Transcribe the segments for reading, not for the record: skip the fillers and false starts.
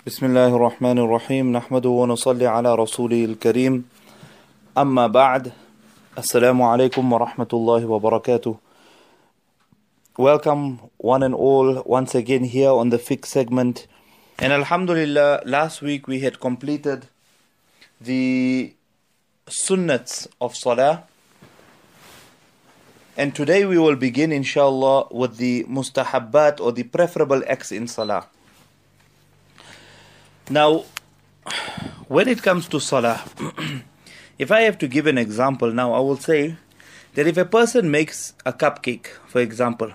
بسم الله الرحمن الرحيم نحمده ونصلي على رسوله الكريم أما بعد السلام عليكم ورحمة الله وبركاته. Welcome one and all once again here on the fiqh segment, and Alhamdulillah, last week we had completed the sunnats of salah, and today we will begin inshallah with the mustahabbat or the preferable acts in salah. Now, when it comes to salah, if I have to give an example now, I will say that if a person makes a cupcake, for example,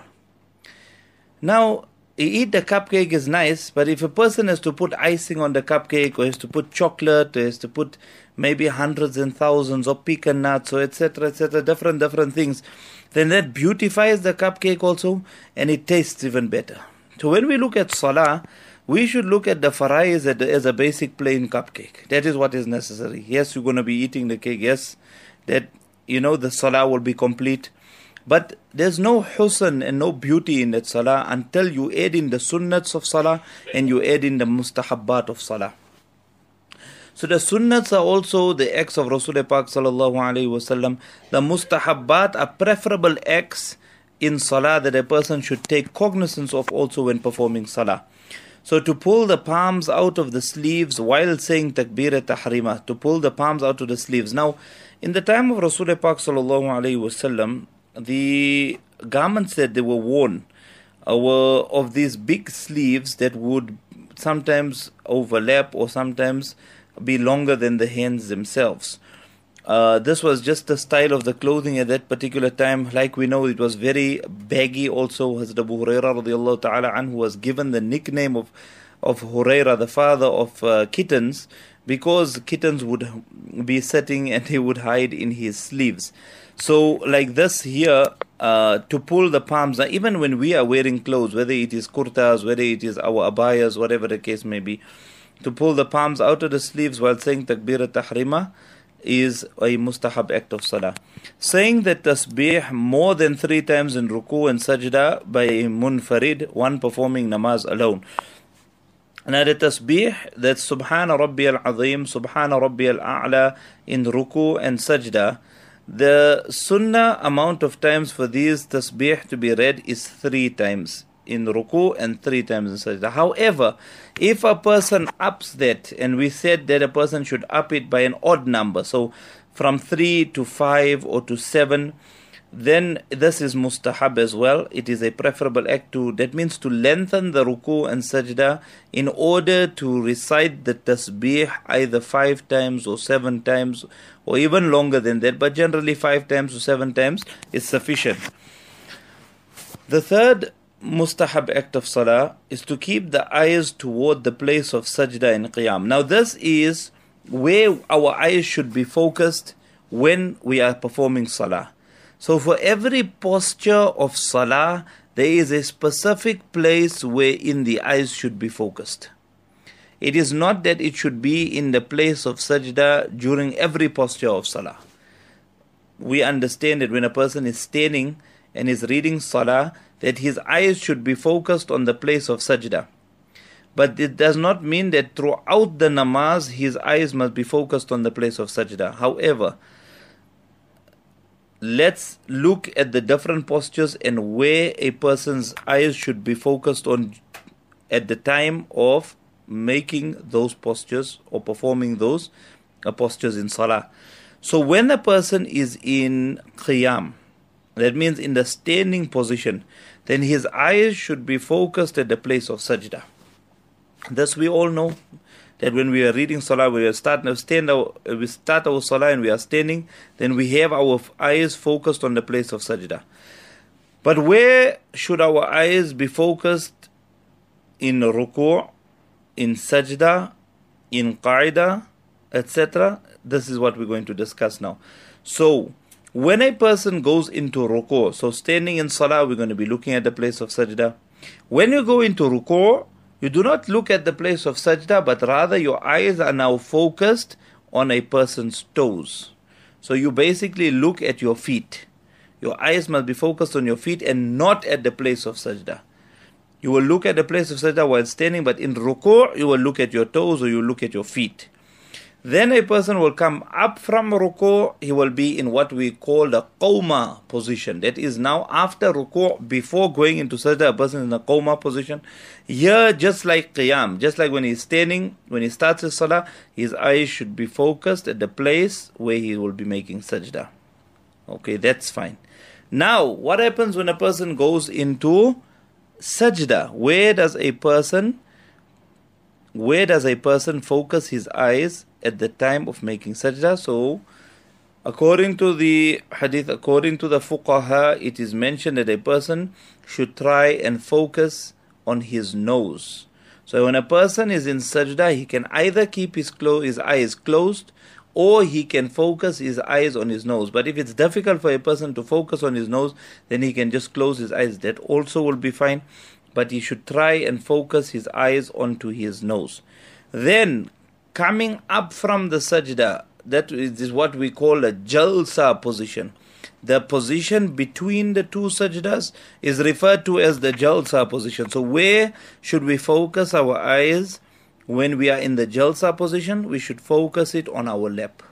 now you eat the cupcake is nice, but if a person has to put icing on the cupcake, or has to put chocolate, or has to put maybe hundreds and thousands of pecan nuts, or etc., different things, then that beautifies the cupcake also, and it tastes even better. So when we look at salah, we should look at the farais as a basic plain cupcake. That is what is necessary. Yes, you're going to be eating the cake. Yes, that, the salah will be complete. But there's no husn and no beauty in that salah until you add in the sunnats of salah and you add in the mustahabbat of salah. So the sunnats are also the acts of Rasulullah Pak sallallahu alaihi wasallam. The mustahabbat are preferable acts in salah that a person should take cognizance of also when performing salah. So to pull the palms out of the sleeves while saying takbir tahrima, to pull the palms out of the sleeves. Now, in the time of Rasulullah Pak sallallahu alaihi wasallam, the garments that they were worn were of these big sleeves that would sometimes overlap or sometimes be longer than the hands themselves. This was just the style of the clothing at that particular time. Like we know, it was very baggy also. Hazrat Abu Hurairah radiallahu ta'ala anhu was given the nickname of Hurairah, the father of kittens, because kittens would be sitting and he would hide in his sleeves. So like this here, to pull the palms, even when we are wearing clothes, whether it is kurtas, whether it is our abayas, whatever the case may be, to pull the palms out of the sleeves while saying takbir tahrima is a mustahab act of salah. Saying that tasbih more than 3 times in ruku and sajda by a munfarid, one performing namaz alone. Now the tasbih, that's subhana rabbi al-azim, subhana rabbi al-a'la in ruku and sajda, the sunnah amount of times for these tasbih to be read is 3 times in ruku and 3 times in sajda. However, if a person ups that, and we said that a person should up it by an odd number, so from 3 to 5 or to 7, then this is mustahab as well. It is a preferable act that means to lengthen the ruku and sajda in order to recite the tasbih either 5 times or 7 times or even longer than that, but generally 5 times or 7 times is sufficient. The third mustahab act of salah is to keep the eyes toward the place of sajda and qiyam. Now this is where our eyes should be focused when we are performing salah. So for every posture of salah, there is a specific place wherein the eyes should be focused. It is not that it should be in the place of sajda during every posture of salah. We understand that when a person is standing and is reading salah, that his eyes should be focused on the place of sajda. But it does not mean that throughout the namaz, his eyes must be focused on the place of sajda. However, let's look at the different postures and where a person's eyes should be focused on at the time of making those postures or performing those postures in salah. So when a person is in qiyam, that means in the standing position, then his eyes should be focused at the place of sajda. Thus we all know that when we are reading salah, we start our salah and we are standing, then we have our eyes focused on the place of sajda. But where should our eyes be focused? In ruku', in sajda, in qaida, etc. This is what we're going to discuss now. So when a person goes into ruku', so standing in salah, we're going to be looking at the place of sajda. When you go into ruku', you do not look at the place of sajda, but rather your eyes are now focused on a person's toes. So you basically look at your feet. Your eyes must be focused on your feet and not at the place of sajda. You will look at the place of sajda while standing, but in ruku' you will look at your toes or you will look at your feet. Then a person will come up from ruku', he will be in what we call the qawma position. That is now after ruku', before going into sajda, a person is in a qawma position. Here, just like qiyam, just like when he's standing, when he starts his salah, his eyes should be focused at the place where he will be making sajda. Okay, that's fine. Now, what happens when a person goes into sajda? Where does a person focus his eyes at the time of making sajda? So, according to the hadith, according to the fuqaha, it is mentioned that a person should try and focus on his nose. So when a person is in sajda, he can either keep his eyes closed, or he can focus his eyes on his nose. But if it's difficult for a person to focus on his nose, then he can just close his eyes. That also will be fine. But he should try and focus his eyes onto his nose. Then, coming up from the sajda, that is what we call a jalsa position. The position between the two sajdas is referred to as the jalsa position. So where should we focus our eyes when we are in the jalsa position? We should focus it on our lap.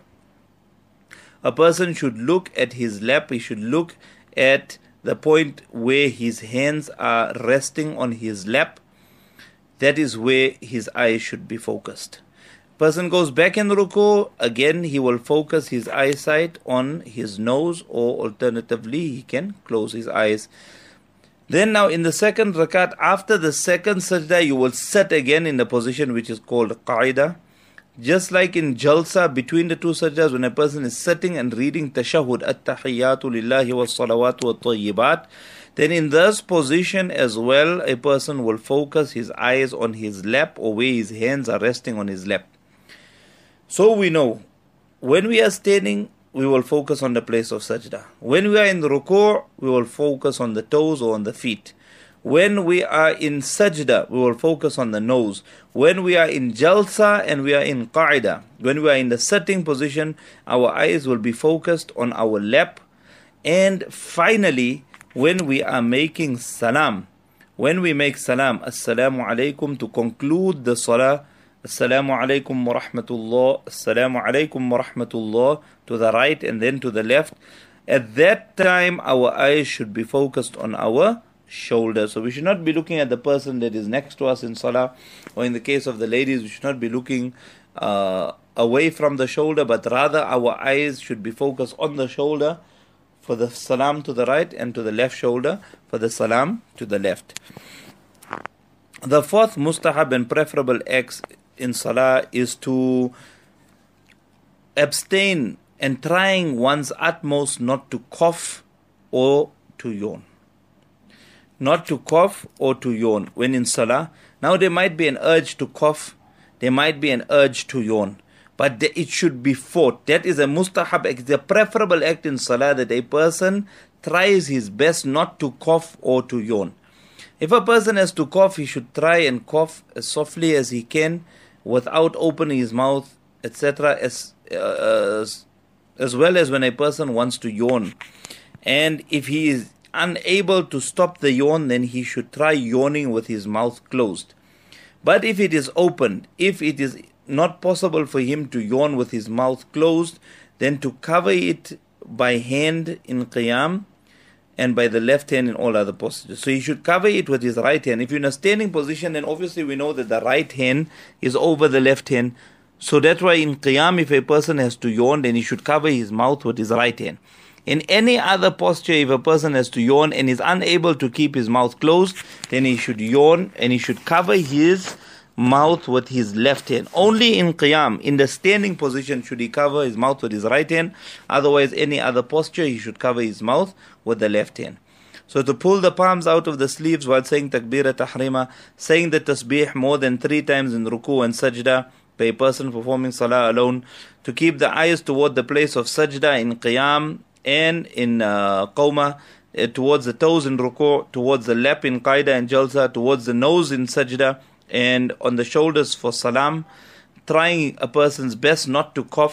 A person should look at his lap. He should look at the point where his hands are resting on his lap. That is where his eyes should be focused. Person goes back in ruku, again he will focus his eyesight on his nose, or alternatively he can close his eyes. Then now in the second rakat, after the second sajda, you will sit again in the position which is called qaida. Just like in jalsa, between the two sajdas, when a person is sitting and reading tashahud, at-tahiyyatu lillahi was-salawatu wat-tayyibat, then in this position as well, a person will focus his eyes on his lap, or where his hands are resting on his lap. So we know, when we are standing, we will focus on the place of sajda. When we are in ruku', we will focus on the toes or on the feet. When we are in sajda, we will focus on the nose. When we are in jalsa and we are in qaida, when we are in the sitting position, our eyes will be focused on our lap. And finally, when we are making salam, when we make salam, assalamu alaikum, to conclude the salah, assalamu alaikum wa rahmatullah, assalamu alaikum wa rahmatullah, to the right and then to the left. At that time, our eyes should be focused on our shoulder. So we should not be looking at the person that is next to us in salah, or in the case of the ladies, we should not be looking away from the shoulder, but rather our eyes should be focused on the shoulder for the salam to the right, and to the left shoulder for the salam to the left. The fourth mustahab and preferable acts in salah is to abstain and trying one's utmost not to cough or to yawn. Not to cough or to yawn when in salah. Now there might be an urge to cough, there might be an urge to yawn, but it should be fought. That is a mustahab act, the preferable act in salah, that a person tries his best not to cough or to yawn. If a person has to cough, he should try and cough as softly as he can, without opening his mouth, etc., as well as when a person wants to yawn. And if he is unable to stop the yawn, then he should try yawning with his mouth closed. But if it is open, if it is not possible for him to yawn with his mouth closed, then to cover it by hand in qiyam, and by the left hand in all other postures. So he should cover it with his right hand. If you're in a standing position, then obviously we know that the right hand is over the left hand. So that's why in qiyam, if a person has to yawn, then he should cover his mouth with his right hand. In any other posture, if a person has to yawn and is unable to keep his mouth closed, then he should yawn and he should cover his mouth with his left hand. Only in qiyam, in the standing position, should he cover his mouth with his right hand. Otherwise, any other posture, he should cover his mouth with the left hand. So to pull the palms out of the sleeves while saying takbira tahrima, saying the tasbih more than 3 times in ruku and sajda by a person performing salah alone, to keep the eyes toward the place of sajda in qiyam and in qawma, towards the toes in ruku, towards the lap in qaida and jalsa, towards the nose in sajda, and on the shoulders for salam, trying a person's best not to cough,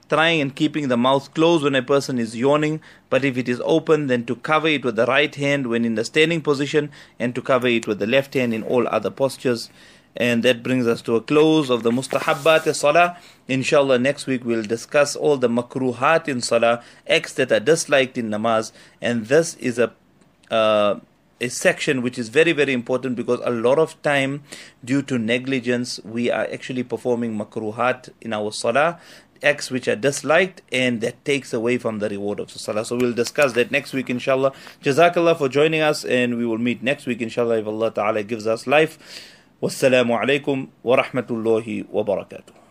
trying and keeping the mouth closed when a person is yawning, but if it is open, then to cover it with the right hand when in the standing position, and to cover it with the left hand in all other postures. And that brings us to a close of the mustahabbat salah. Inshallah, next week we'll discuss all the makruhat in salah, acts that are disliked in namaz. And this is a section which is very, very important, because a lot of time, due to negligence, we are actually performing makruhat in our salah, acts which are disliked, and that takes away from the reward of the salah. So we'll discuss that next week, inshallah. Jazakallah for joining us, and we will meet next week, inshallah, if Allah Ta'ala gives us life. Wassalamu alaikum wa rahmatullahi wa barakatuh.